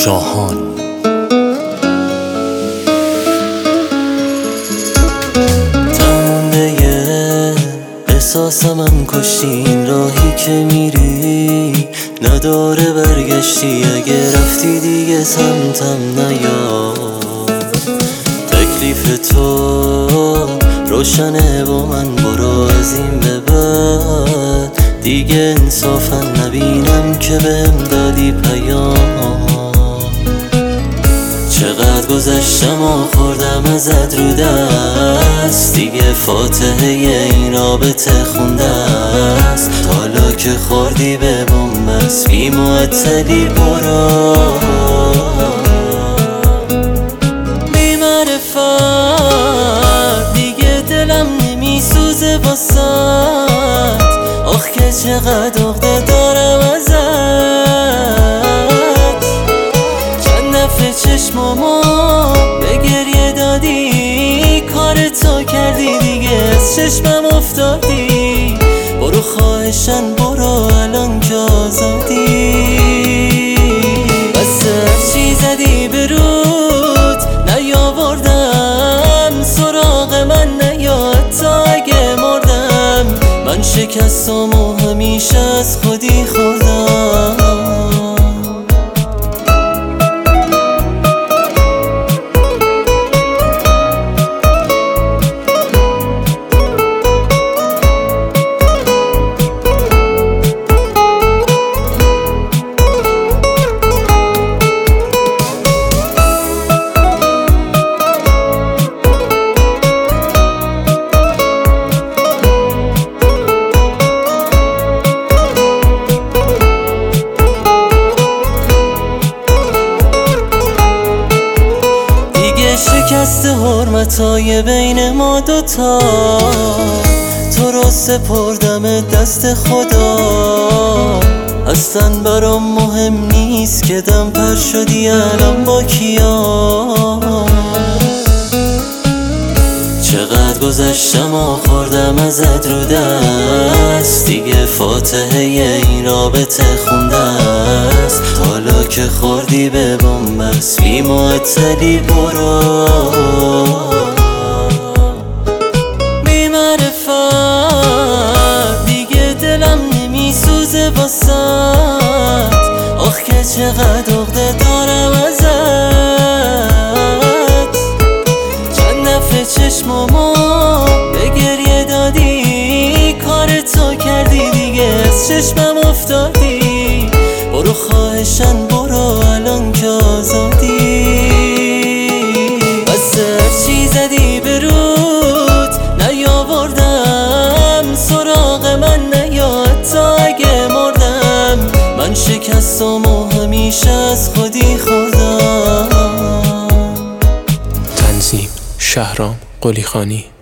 شاهان. تمونده احساس من کشتی، این راهی که میری نداره برگشتی. اگه رفتی دیگه سمتم نیا، تکلیف تو روشنه با من. برو از این به بعد دیگه انصافا نبینم که بهم دادی پیام. چقدر گذشتم و خوردم ازت رو دست، دیگه فاتحه این رابطه خونده است. حالا که خوردی به بنبست بی معطلی برو. بی معرفت دیگه دلم نمیسوزه واسد، آخ که چقدر عقده دارم ازت. چند دفعه چشمامو به گریه دادی، کار تو کردی دیگه از چشمم افتادی. برو خواهشن برو الان که آزادی. بس هرچی زدی به رود نیاوردم، سراغ من نیا حتی اگه مردم. من شکستم و همیشه از خودی خوردم. شکست حرمتای بین ما دوتا، تو رو سپردم دست خدا. اصلا برام مهم نیست که دم پر شدی الان با کیا. چقدر گذشتم و خوردم ازت رو دست، دیگه فاتحه این رابطه خونده است. حالا که خوردی به بنبست بی معطلی برو. بی معرفت دیگه دلم نمیسوزه واسد، آخ که چقدر عقده دارم ازت. چند دفعه چشمامو به گریه دادی، کار تو کردی دیگه از چشمم افتادی. برو خواهشن برو الان که آزادی. بس هرچی زدی به رود نیاوردم، سراغ من نیا حتی اگه مردم. من شکستم و همیشه از خودی خوردم. تنظیم شهرام قلیخانی.